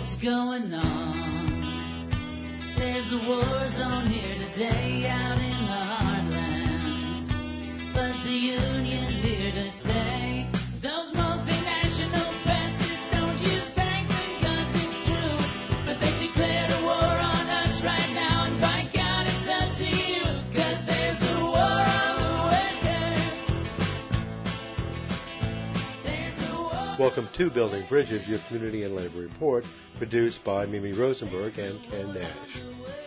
what's going on. There's a war zone here today out in the heartland, but the union's here to stay. Those multinational bastards don't use tanks and guns, it's true, but they declared a war on us right now, and by God it's up to you, 'cause there's a war on the workers. There's a war. Welcome to Building Bridges, your community and labor report, produced by Mimi Rosenberg and Ken Nash.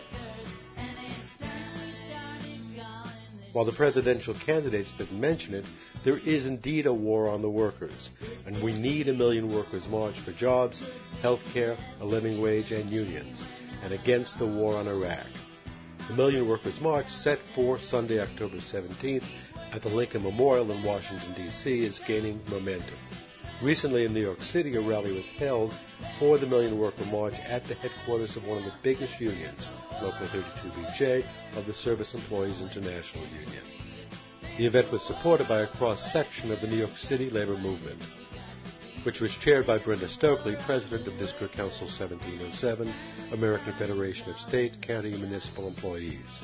While the presidential candidates didn't mention it, there is indeed a war on the workers, and we need a Million Workers March for jobs, health care, a living wage, and unions, and against the war on Iraq. The Million Workers March, set for Sunday, October 17th, at the Lincoln Memorial in Washington, D.C., is gaining momentum. Recently in New York City, a rally was held for the Million Worker March at the headquarters of one of the biggest unions, Local 32BJ, of the Service Employees International Union. The event was supported by a cross-section of the New York City labor movement, which was chaired by Brenda Stokely, president of District Council 1707, American Federation of State, County, and Municipal Employees.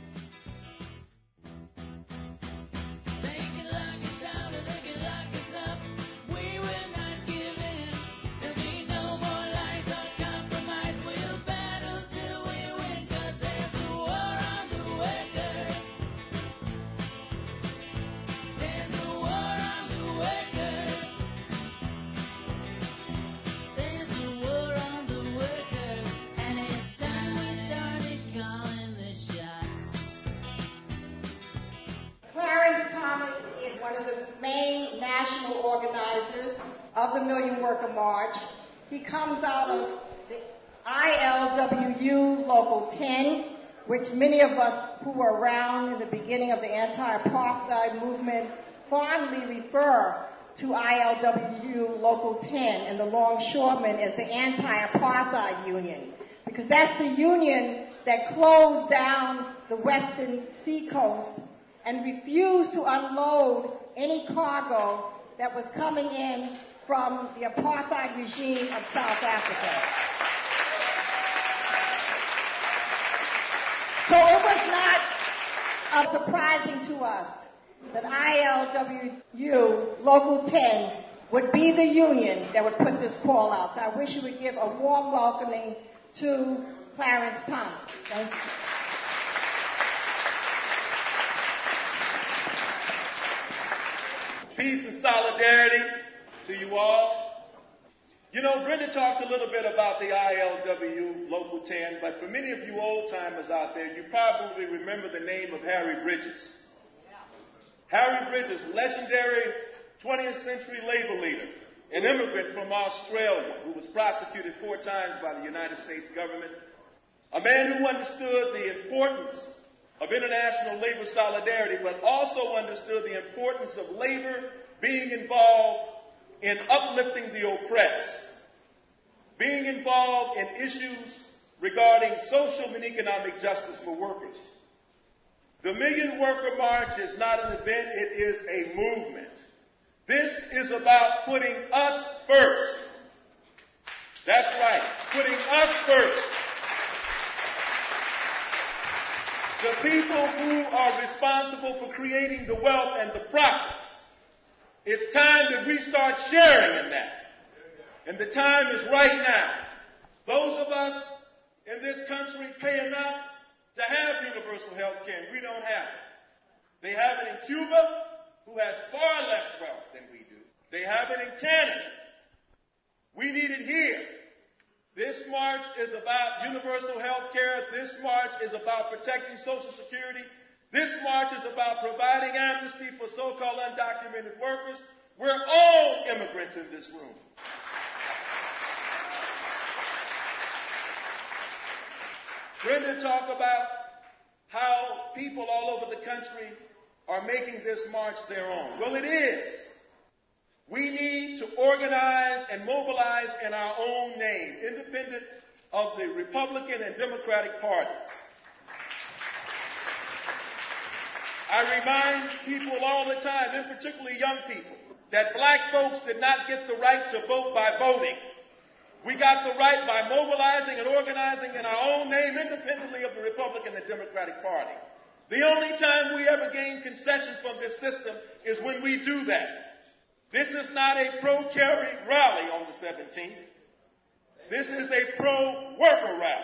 Of the Million Worker March. He comes out of the ILWU Local 10, which many of us who were around in the beginning of the anti-apartheid movement fondly refer to ILWU Local 10 and the longshoremen as the anti-apartheid union, because that's the union that closed down the western seacoast and refused to unload any cargo that was coming in from the apartheid regime of South Africa. So it was not surprising to us that ILWU Local 10 would be the union that would put this call out. So I wish you would give a warm welcoming to Clarence Thomas. Thank you. Peace and solidarity to you all. You know, Brenda talked a little bit about the ILWU Local 10, but for many of you old-timers out there, you probably remember the name of Harry Bridges. Yeah. Harry Bridges, legendary 20th century labor leader, an immigrant from Australia who was prosecuted 4 times by the United States government, a man who understood the importance of international labor solidarity, but also understood the importance of labor being involved in uplifting the oppressed, being involved in issues regarding social and economic justice for workers. The Million Worker March is not an event, it is a movement. This is about putting us first. That's right, putting us first. The people who are responsible for creating the wealth and the profits. It's time that we start sharing in that. And the time is right now. Those of us in this country pay enough to have universal health care, and we don't have it. They have it in Cuba, who has far less wealth than we do. They have it in Canada. We need it here. This march is about universal health care. This march is about protecting Social Security. This march is about providing amnesty for so-called undocumented workers. We're all immigrants in this room. Brenda talked about how people all over the country are making this march their own. Well, it is. We need to organize and mobilize in our own name, independent of the Republican and Democratic parties. I remind people all the time, and particularly young people, that black folks did not get the right to vote by voting. We got the right by mobilizing and organizing in our own name independently of the Republican and Democratic Party. The only time we ever gain concessions from this system is when we do that. This is not a pro-Kerry rally on the 17th. This is a pro-worker rally.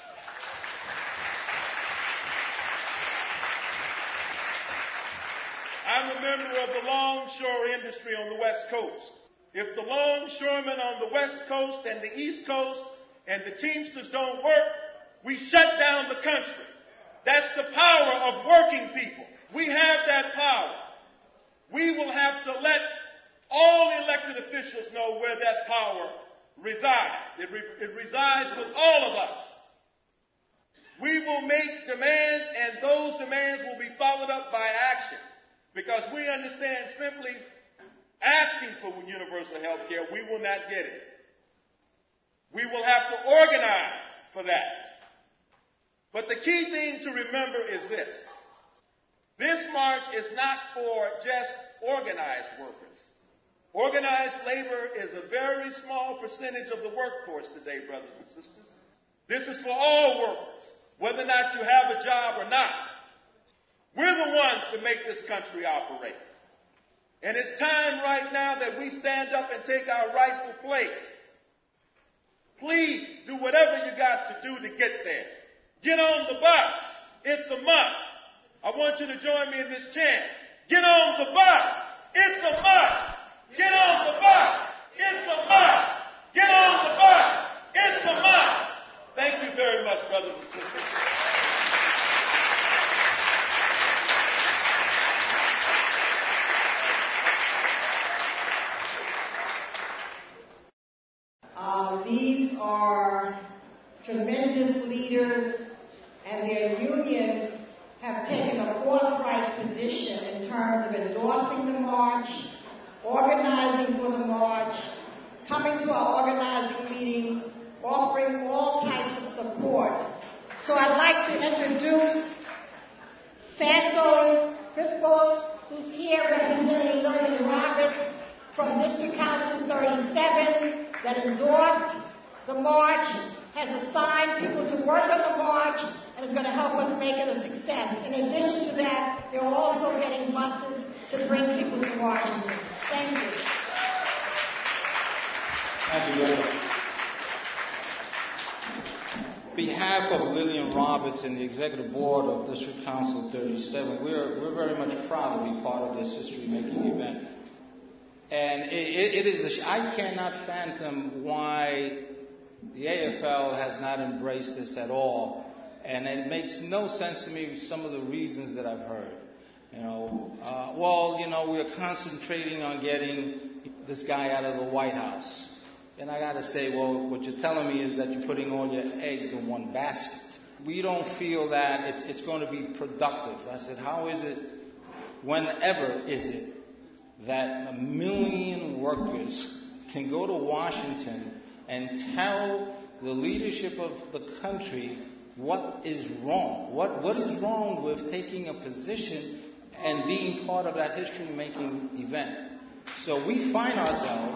I'm a member of the longshore industry on the West Coast. If the longshoremen on the West Coast and the East Coast and the Teamsters don't work, we shut down the country. That's the power of working people. We have that power. We will have to let all elected officials know where that power resides. It resides with all of us. We will make demands, and those demands will be followed up by action. Because we understand simply asking for universal health care, we will not get it. We will have to organize for that. But the key thing to remember is this. This march is not for just organized workers. Organized labor is a very small percentage of the workforce today, brothers and sisters. This is for all workers, whether or not you have a job or not. We're the ones to make this country operate. And it's time right now that we stand up and take our rightful place. Please do whatever you got to do to get there. Get on the bus. It's a must. I want you to join me in this chant. Get on the bus. It's a must. Get on the bus. It's a must. Get on the bus. It's a must. Thank you very much, brothers and sisters. These are tremendous leaders, and their unions have taken a forthright position in terms of endorsing the march, organizing for the march, coming to our organizing meetings, offering all types of support. So I'd like to introduce Santos Crispos, who's here representing Lillian Roberts from District Council 37, that endorsed the march, has assigned people to work on the march, and is going to help us make it a success. In addition to that, they're also getting buses to bring people to Washington. Thank you. Thank you very much. On behalf of Lillian Roberts and the Executive Board of District Council 37, we're very much proud to be part of this history-making event. And I cannot fathom why the AFL has not embraced this at all. And it makes no sense to me some of the reasons that I've heard. We're concentrating on getting this guy out of the White House. And I got to say, well, what you're telling me is that you're putting all your eggs in one basket. We don't feel that it's going to be productive. I said, how is it, whenever is it, that 1 million workers can go to Washington and tell the leadership of the country what is wrong? What is wrong with taking a position and being part of that history-making event? So we find ourselves,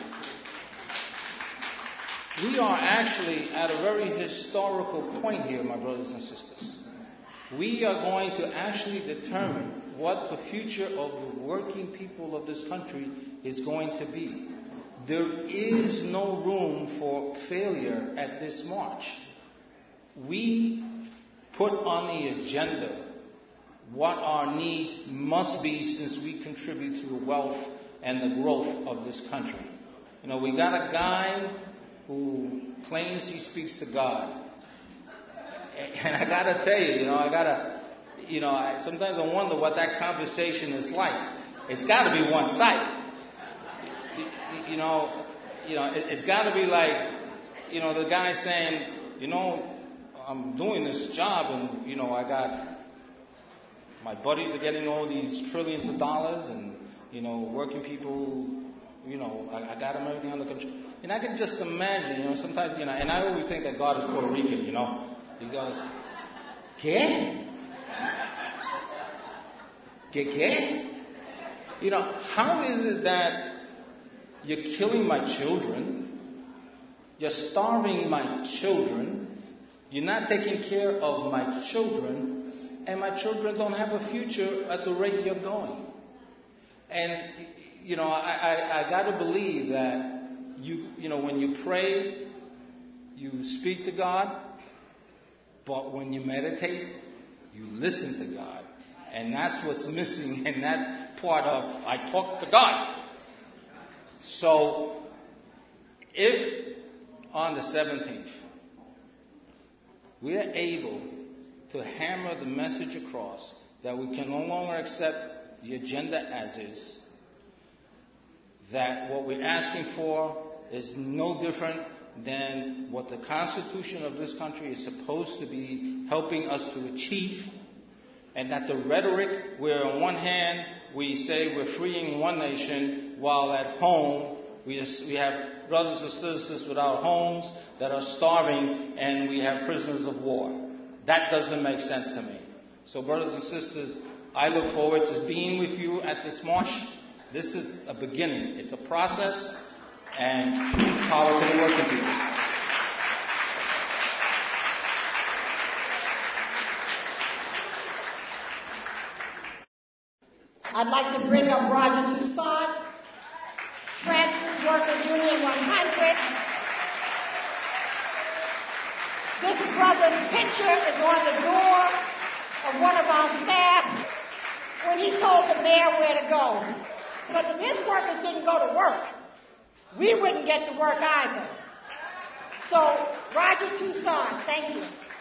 we are actually at a very historical point here, my brothers and sisters. We are going to actually determine what the future of the working people of this country is going to be. There is no room for failure at this march. We put on the agenda what our needs must be since we contribute to the wealth and the growth of this country. We got a guy who claims he speaks to God. And I got to tell you, sometimes I wonder what that conversation is like. It's got to be one-sided. It's got to be like, the guy saying, I'm doing this job and, I got, my buddies are getting all these trillions of dollars and, working people, I got them everything under control. And I can just imagine, sometimes, and I always think that God is Puerto Rican, He goes, ¿Qué? ¿Qué? How is it that you're killing my children You're starving my children. You're not taking care of my children. And my children don't have a future at the rate you're going. And, I got to believe that when you pray, you speak to God. But when you meditate, you listen to God. And that's what's missing in that part of I talk to God. So, if on the 17th, we are able to hammer the message across that we can no longer accept the agenda as is, that what we're asking for is no different than what the Constitution of this country is supposed to be helping us to achieve, and that the rhetoric where on one hand we say we're freeing one nation while at home we have brothers and sisters without homes that are starving and we have prisoners of war. That doesn't make sense to me. So brothers and sisters, I look forward to being with you at this march. This is a beginning. It's a process, and power to the working people. I'd like to bring up Roger Toussaint, Francis Workers Union 100. This brother's picture is on the door of one of our staff when he told the mayor where to go. Because if his workers didn't go to work, we wouldn't get to work either. So, Roger Toussaint, thank you.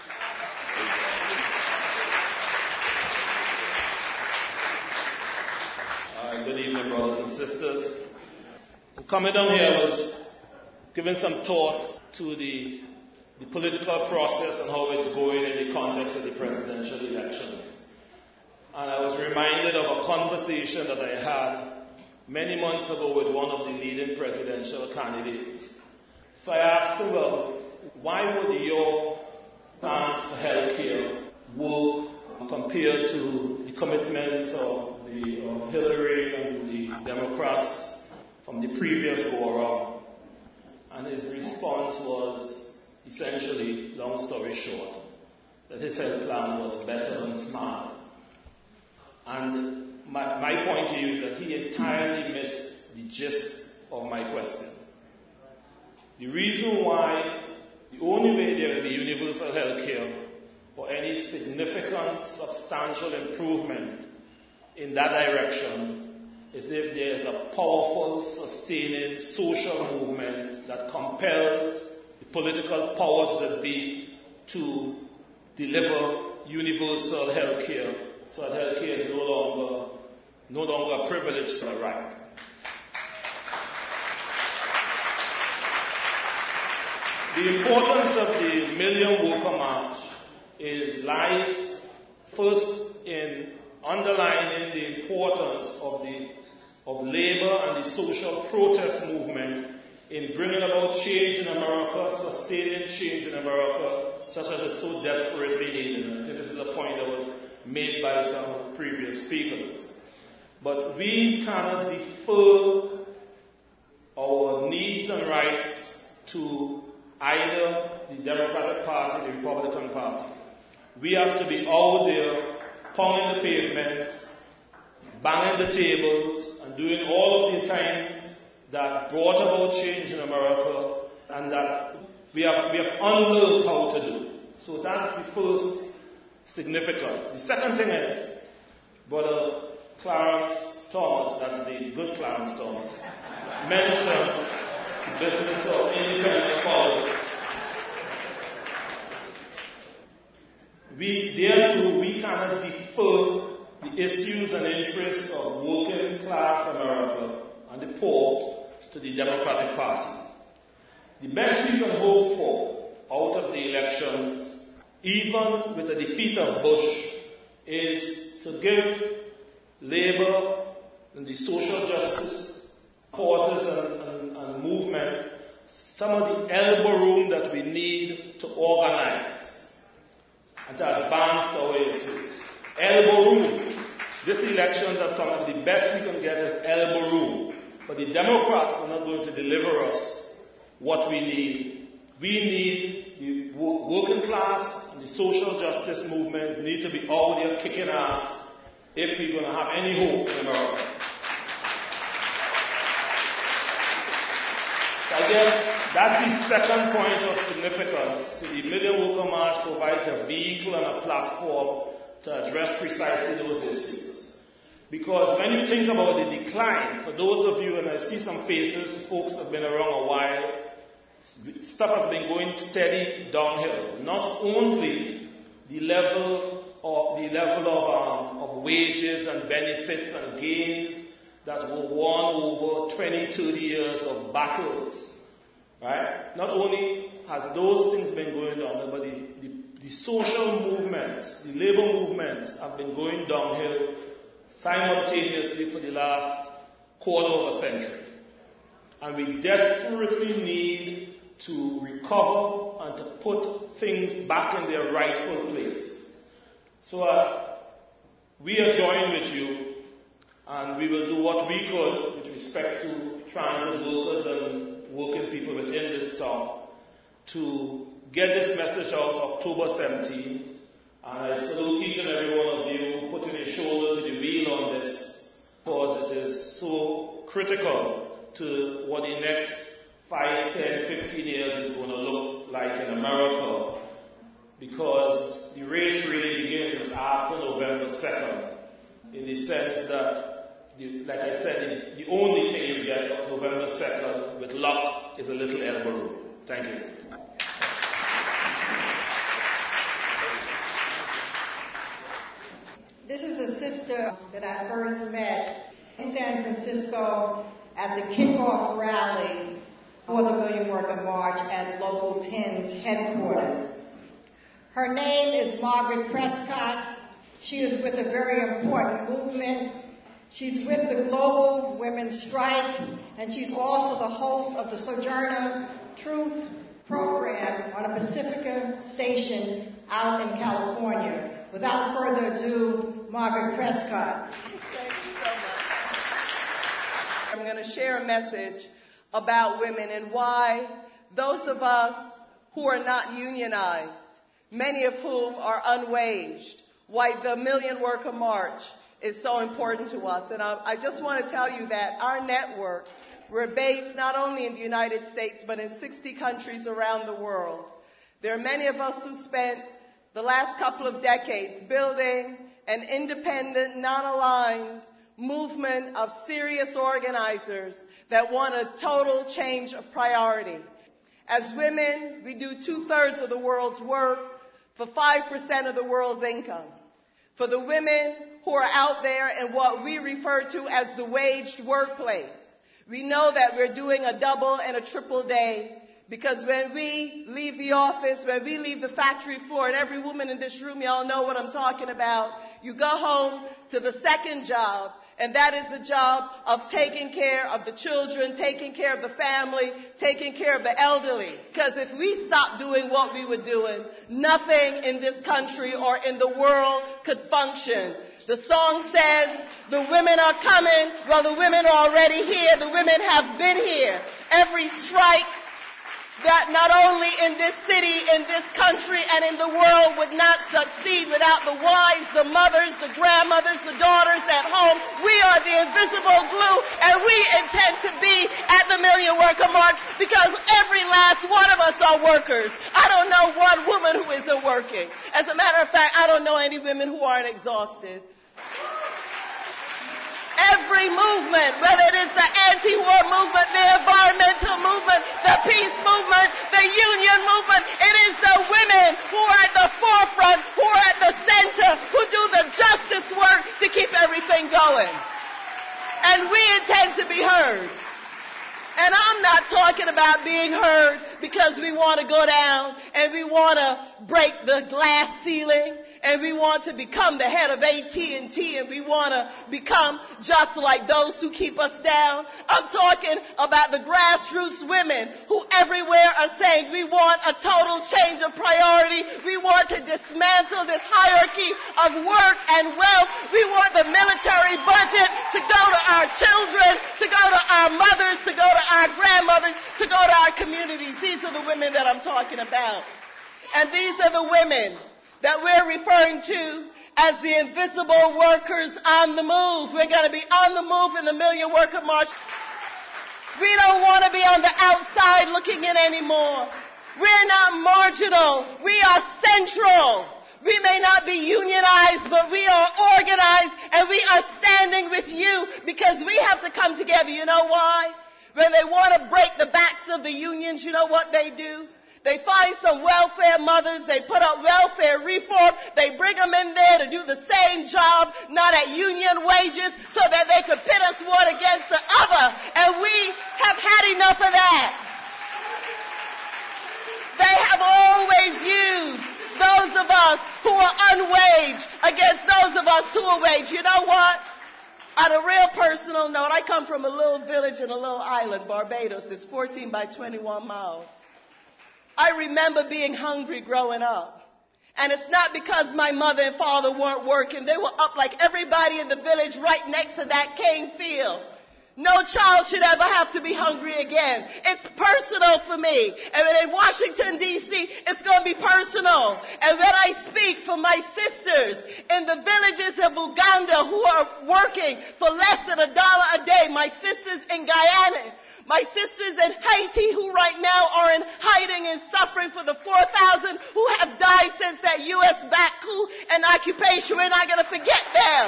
Good evening, brothers and sisters. Coming down here was giving some thought to the political process and how it's going in the context of the presidential elections. And I was reminded of a conversation that I had many months ago with one of the leading presidential candidates. So I asked him, well, why would your plans for health care work compared to the commitments of Hillary and the Democrats from the previous go-around? And his response was essentially, long story short, that his health plan was better and smarter. And my point to you is that he entirely missed the gist of my question. The reason why the only way there will be universal health care or any significant, substantial improvement in that direction is if there is a powerful, sustaining social movement that compels the political powers that be to deliver universal health care, so that health care is no longer a privilege, but a right. The importance of the Million Worker March lies first in underlining the importance of labor and the social protest movement in bringing about change in America, sustaining change in America, such as it's so desperately needed. I think this is a point that was made by some previous speakers. But we cannot defer our needs and rights to either the Democratic Party or the Republican Party. We have to be out there, pounding the pavements, banging the tables, and doing all of the things that brought about change in America and that we have unlearned how to do. So that's the first significance. The second thing is, Brother Clarence Thomas, that's the good Clarence Thomas, mentioned the business of independent politics. We cannot defer the issues and interests of working class America and the poor to the Democratic Party. The best we can hope for out of the elections, even with the defeat of Bush, is to give labor and the social justice causes and movement some of the elbow room that we need to organize and to advance our issues. Elbow room. This election has come up, the best we can get is elbow room. But the Democrats are not going to deliver us what we need We need the working class and the social justice movements need to be out there kicking ass if we're going to have any hope in America. So I guess that's the second point of significance. The Million Worker March provides a vehicle and a platform to address precisely those issues. Because when you think about the decline, for those of you, and I see some faces, folks have been around a while, stuff has been going steady downhill. Not only the level of wages and benefits and gains that were won over 20, 30 years of battles, right? Not only has those things been going down, but the social movements, the labor movements have been going downhill simultaneously for the last quarter of a century. And we desperately need to recover and to put things back in their rightful place. So we are joined with you, and we will do what we could with respect to transit workers and working people within this town to get this message out October 17th. And I salute each and every one of you putting your shoulder to the wheel on this, because it is so critical to what the next 5, 10, 15 years is going to look like in America, because the race really begins after November 2nd, in the sense that, like I said, the only thing you get on November 2nd with luck is a little elbow room. Thank you. This is a sister that I first met in San Francisco at the kickoff rally for the Million Worker March at Local 10's headquarters. Her name is Margaret Prescott. She is with a very important movement. She's with the Global Women's Strike, and she's also the host of the Sojourner Truth program on a Pacifica station out in California. Without further ado, Margaret Prescott. Thank you so much. I'm going to share a message about women and why those of us who are not unionized, many of whom are unwaged, why the Million Worker March is so important to us. And I just want to tell you that our network, we're based not only in the United States, but in 60 countries around the world. There are many of us who spent the last couple of decades building an independent, non-aligned movement of serious organizers that want a total change of priority. As women, we do 2/3 of the world's work for 5% of the world's income. For the women who are out there in what we refer to as the waged workplace, we know that we're doing a double and a triple day, because when we leave the office, when we leave the factory floor, and every woman in this room, y'all know what I'm talking about, you go home to the second job, and that is the job of taking care of the children, taking care of the family, taking care of the elderly. Because if we stopped doing what we were doing, nothing in this country or in the world could function. The song says, the women are coming. Well, the women are already here. The women have been here. Every strike that not only in this city, in this country, and in the world would not succeed without the wives, the mothers, the grandmothers, the daughters at home. We are the invisible glue, and we intend to be at the Million Worker March because every last one of us are workers. I don't know one woman who isn't working. As a matter of fact, I don't know any women who aren't exhausted. Every movement, whether it is the anti-war movement, the environmental movement, the peace movement, the union movement, it is the women who are at the forefront, who are at the center, who do the justice work to keep everything going. And we intend to be heard. And I'm not talking about being heard because we want to go down and we want to break the glass ceiling. And we want to become the head of AT&T, and we want to become just like those who keep us down. I'm talking about the grassroots women who everywhere are saying we want a total change of priority. We want to dismantle this hierarchy of work and wealth. We want the military budget to go to our children, to go to our mothers, to go to our grandmothers, to to go to our communities. These are the women that I'm talking about. And these are the women that we're referring to as the invisible workers on the move. We're going to be on the move in the Million Worker March. We don't want to be on the outside looking in anymore. We're not marginal. We are central. We may not be unionized, but we are organized, and we are standing with you because we have to come together. You know why? When they want to break the backs of the unions, you know what they do? They find some welfare mothers, they put up welfare reform, they bring them in there to do the same job, not at union wages, so that they could pit us one against the other. And we have had enough of that. They have always used those of us who are unwaged against those of us who are waged. You know what? On a real personal note, I come from a little village in a little island, Barbados. It's 14 by 21 miles. I remember being hungry growing up. And it's not because my mother and father weren't working. They were up like everybody in the village right next to that cane field. No child should ever have to be hungry again. It's personal for me. And in Washington, D.C., it's going to be personal. And when I speak for my sisters in the villages of Uganda who are working for less than $1 a day, my sisters in Guyana, my sisters in Haiti who right now are in hiding and suffering for the 4,000 who have died since that U.S.-backed coup and occupation, we're not going to forget them.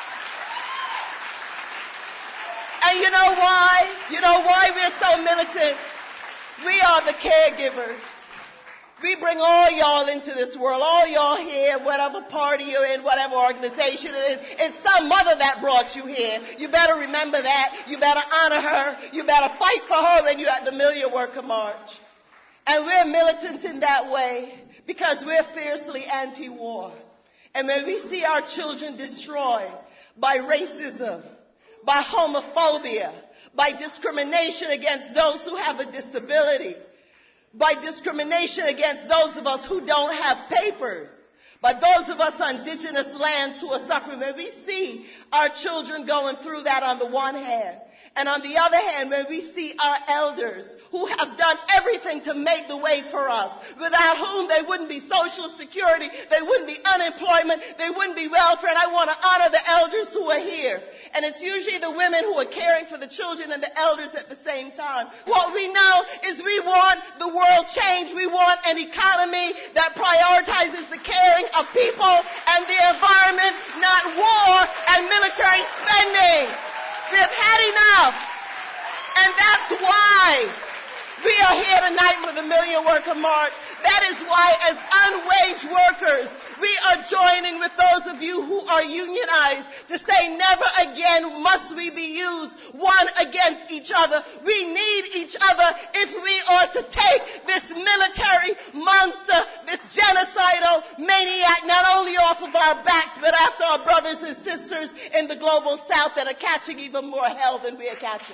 And you know why? You know why we're so militant? We are the caregivers. We bring all y'all into this world, all y'all here, whatever party you're in, whatever organization it is. It's some mother that brought you here. You better remember that. You better honor her. You better fight for her when you're at the Million Worker March. And we're militant in that way because we're fiercely anti-war. And when we see our children destroyed by racism, by homophobia, by discrimination against those who have a disability, by discrimination against those of us who don't have papers, by those of us on indigenous lands who are suffering. When we see our children going through that on the one hand, and on the other hand, when we see our elders who have done everything to make the way for us, without whom there wouldn't be Social Security, there wouldn't be unemployment, there wouldn't be welfare, and I want to honor the elders who are here. And it's usually the women who are caring for the children and the elders at the same time. What we know is we want the world changed. We want an economy that prioritizes the caring of people and the environment, not war and military spending. We've had enough. And that's why we are here tonight for the Million Worker March. That is why, as unwaged workers, we are joining with those of you who are unionized to say never again must we be used one against each other. We need each other if we are to take this military monster, this genocidal maniac, not only off of our backs, but after our brothers and sisters in the global south that are catching even more hell than we are catching.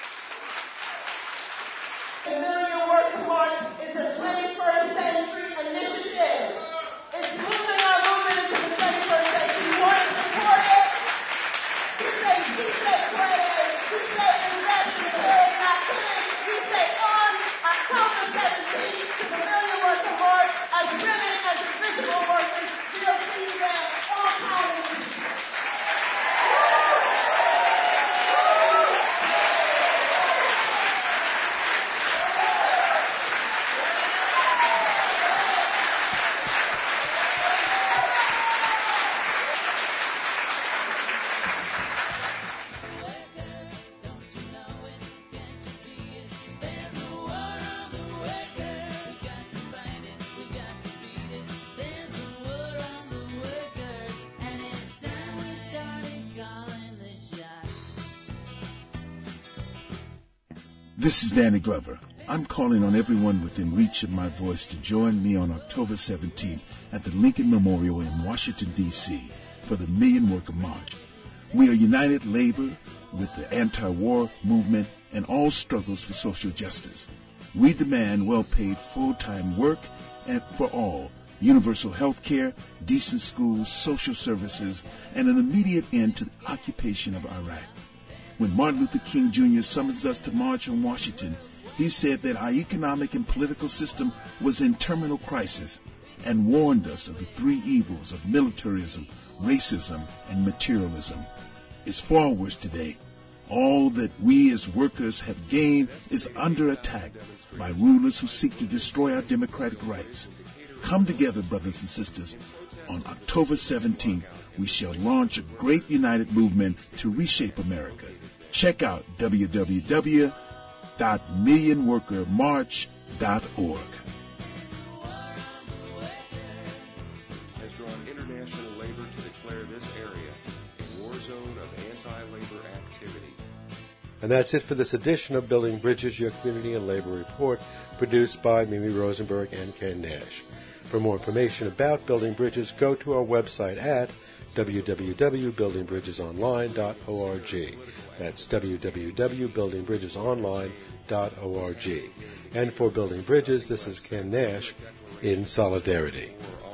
The Million Worker March is a 21st century initiative. It's moving our movement into the 21st century. You want to support it? We say pray, we say invest in the world, not kidding. We say on October 17th to the Million Worker March, as women, as invisible workers, we'll see you there all kinds of This is Danny Glover. I'm calling on everyone within reach of my voice to join me on October 17th at the Lincoln Memorial in Washington, D.C. for the Million Worker March. We are united labor with the anti-war movement and all struggles for social justice. We demand well-paid full-time work and for all, universal health care, decent schools, social services, and an immediate end to the occupation of Iraq. When Martin Luther King Jr. summons us to march on Washington, He said that our economic and political system was in terminal crisis and warned us of the three evils of militarism, racism, and materialism. It's far worse today. All that we as workers have gained is under attack by rulers who seek to destroy our democratic rights. Come together, brothers and sisters. On October 17th, we shall launch a great united movement to reshape America. Check out www.millionworkermarch.org. Has drawn international labor to declare this area a war zone of anti-labor activity. And that's it for this edition of Building Bridges, your community and labor report, produced by Mimi Rosenberg and Ken Nash. For more information about Building Bridges, go to our website at www.buildingbridgesonline.org. That's www.buildingbridgesonline.org. And for Building Bridges, this is Ken Nash in solidarity.